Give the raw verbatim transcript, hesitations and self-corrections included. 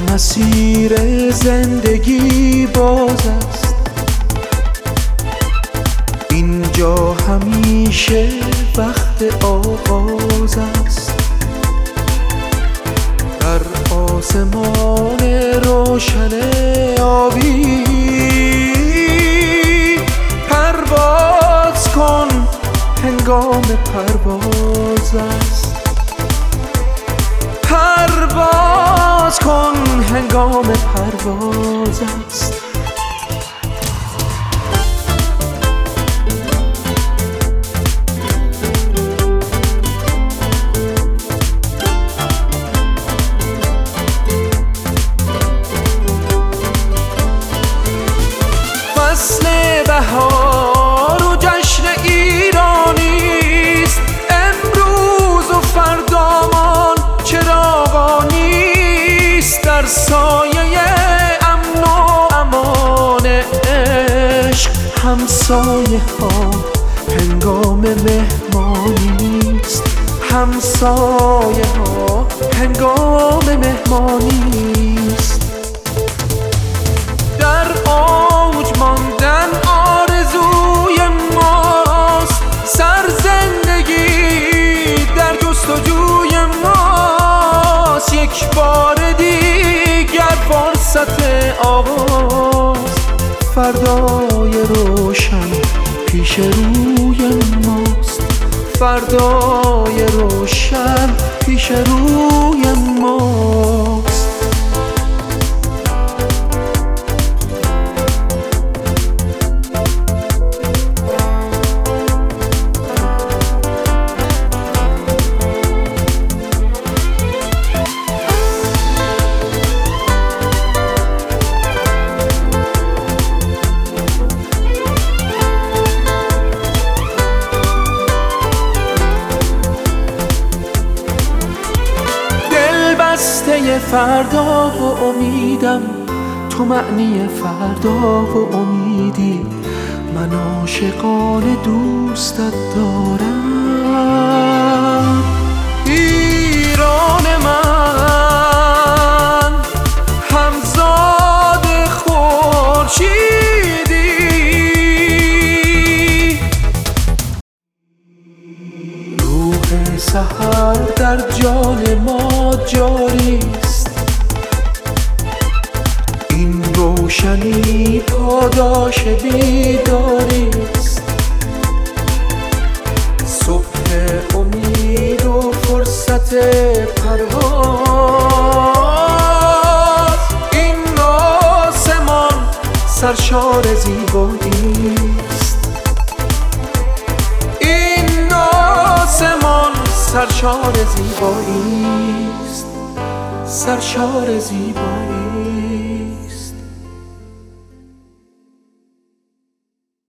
مسیر زندگی باز است، اینجا همیشه وقت آغاز است. در آسمان روشن آبی پرواز کن، هنگام پرواز است. پرواز کن، هنگام پرواز است. فصل بهار و جشن ایرانیست، امروز و فردامان چراغانیست. در سایه امن و امان عشق همسایه ها هنگام مهمانیست. همسایه ها هنگام مهمانیست. در اوج ماندن آرزوی ماست، سرزندگی در جستجوی ماست. یک بار دیگر فرصت آغاز، فردای روشن پیش روی ماست. فردای روشن پیش روی ماست. بسته فردا و امیدم، تو معنی فردا و امیدی. من عاشقانه دوستت دارم. ایران من همزاد خورشیدی، روح سحر در جان ما جاریست. این روشنی پاداش بیداریست. صبح امید و فرصت پرواز. این آسمان سرشار زیباییست. این آسمان سرشار زیباییست. سرشار زیبایی.